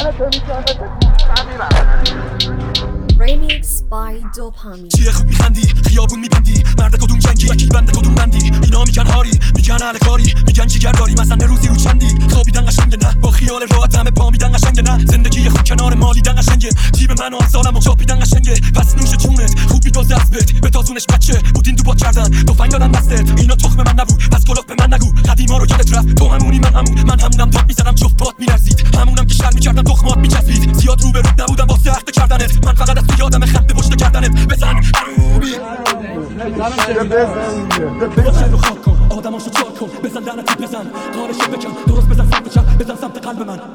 Remix by Dopamine. چیه خوب میخندی خیابون میبندی مرد کدوم جنگی وکی بنده کدوم بندی اینا میگن هاری میگن اهل کاری میگن چیگر داری مثلا روزی رو چندی خوابیدن قشنگه نه با خیال راحت همه پا میدن قشنگه نه زندگی خوب کنار مالیدن قشنگه جیب من و امسالمو چاپیدن قشنگه پس نوش جونت خوب میدوز دستت به تازونش بچه بودین تو باد کردن تفنگ دادن دستت اینا تخم من نبود پس کلاف به من نگو قدیما رو یادت رفت تو همونی من همونم تاپ میزدم جفت پات میلرزید همونم که شر میکردم تخمات میچسبید زیاد رو به رود نبودم واسه عقد کردنت من فقط از تو یادم خط به پشت کردنت بزن روبی بزن رو خاک کن آدماشو چاک کن بزن لعنتی بزن کارشو بکن درست بزن سمت چپ بزن سمت قلب من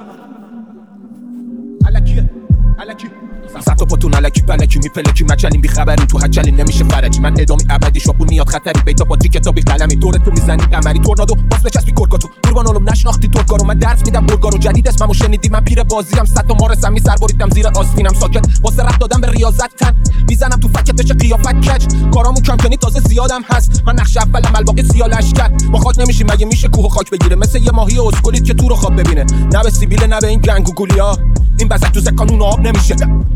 الکیه الکی سطح پاتون الکی پلکی میپلکی مچلیم بیخبریم تو هچلیم نمیشه فرجی من ادامی ابدی شاپون میاد خطری بیتا با کتابی قلمی دورتون میزنی قمری تورنادو باز بچسبی گرگاتو قربان علوم نشناختی ترکارو من درس میدم برگارو جدید اسممو شنیدی من پیر بازیم صد تا مارسم می سر بریدم زیر آستینم ساکت واسه رفت دادم به ریاضت تن میزنم تو فکت بشه قیافت کج کارامو کم کنی تازه زیادم هست من نقش اولم الباقی سیالشکر با خاک نمیشی مگه میشه کوه خاک بگیره مثل یه ماهی اسکولیت که تو رو خواب ببینه نه به سیبیل نه به این گنگ و گولیا این بزک تو زکانون آب نمیشه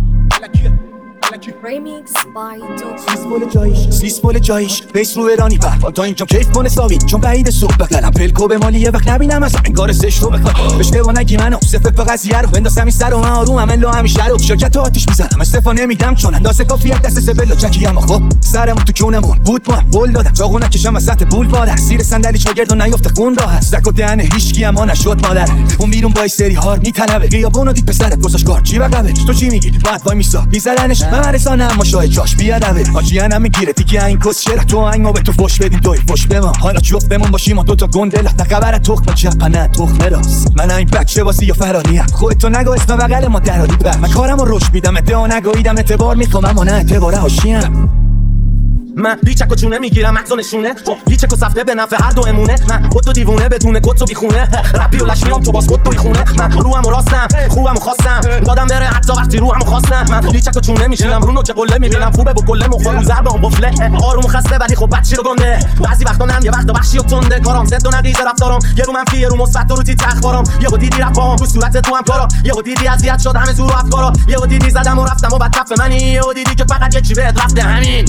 Remix by Dopamine. سیس بول جایش بیس رو ایرانی بر تا اینجا کیف کنه ساوی چون بعید صبح بقلم پلکو به مالی یه وقت نبینم از انگار زشت رو بخواه بشته و نگی منو صفه به قضیه رو بندازم این سر و من آروم عملو همیشه رو شرکت آتیش میزنم استفا نمیدم چون اندازه کافیه دست سبلو چکی اما خب سرمون تو کونمون بود ما بول دادم چاقو نکشم وسط پول بالا زیر صندلی شاگرد و نیفته خون راه است زک و دهنه هیچکی اما نشد مادر اون بیرون با سری هار میطلبه خیابونو دید پسرت گذاشت کار چی بقبه تو چی میگی بعد وای میسا میذارنش من رسانه اما شاید جاش بیادبه آجیانم میگیره دیگه این کس چرا تو هنگ ما به تو فش بدیم دوی فش به ما حالا جفتمون باشیم و دوتا گندل نه خبر تخم چپ نه تخم راست من این بچه واسه یا فراریم خودتو نگو اسم بغل ما دراری بر من کارمو روش میدم ادعا نگویدم اعتبار میخوام اما نه اعتبار حاشیه‌ام من ریچک و چونه میگیرم مغز و نشونه ریچک و سفته به نفع هر دو امونه من خود تو دیوونه بدون کت و بیخونه رپی و لش میام تو باز خود توی خونه من روحم و راستم خوبم و خواستم دادم بره حتی وقتی روحم و خواستم من ریچک و چونه میشینم رو نوچه قله میبینم خوبه با کله مخوام زرد هم بفله آروم و خسته ولی خب بچی رو گنده بعضی وقتا نم یه وقتا وحشی و تنده کارام زد و نقیض رفتارم یه رو منفی رو مثبت و رو تی تخبارم یهو دیدی رپام تو صورت تو هم کارا یهو دیدی اذیت شد همه زور و افکارا یهو دیدی زدم و رفتم و بعد کف منی یهو دیدی که فقط یه چی بهت رفته همین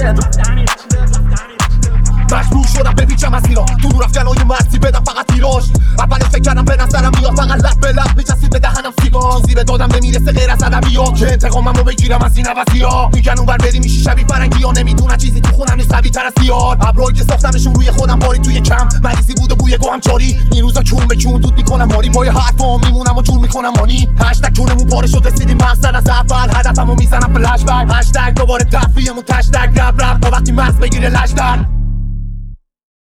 مجبور شدم بپیچم از ایران تو دور افکنای مرسی بدم فقط تیراژ اولش فکر کردم به نظرم میاد فقط لب به لب میچسید به دهنم سیگار زیر دادم نمیرسه غیر از ادبیات که انتقاممو بگیرم از این عوضی‌ها میگن اونور بریم میشی شبیه فرنگی‌ها نمیدونن چیزی تو خونم نیست قوی‌تر از دیار ابرایی که ساختمشون روی خودم باری توی کم مریضی بود و بوی گوهم چاری این روزا چون به چون دود میکنم ماری پای حرفام میمونم و جور میکنم مانی هشتگ چونمون پاره شد رسیدیم مقصد از اول هدفمو میزنم فلش بک هشتگ دوباره تفریحمون تشتگ رپ تا وقتی مغز بگیره لشتر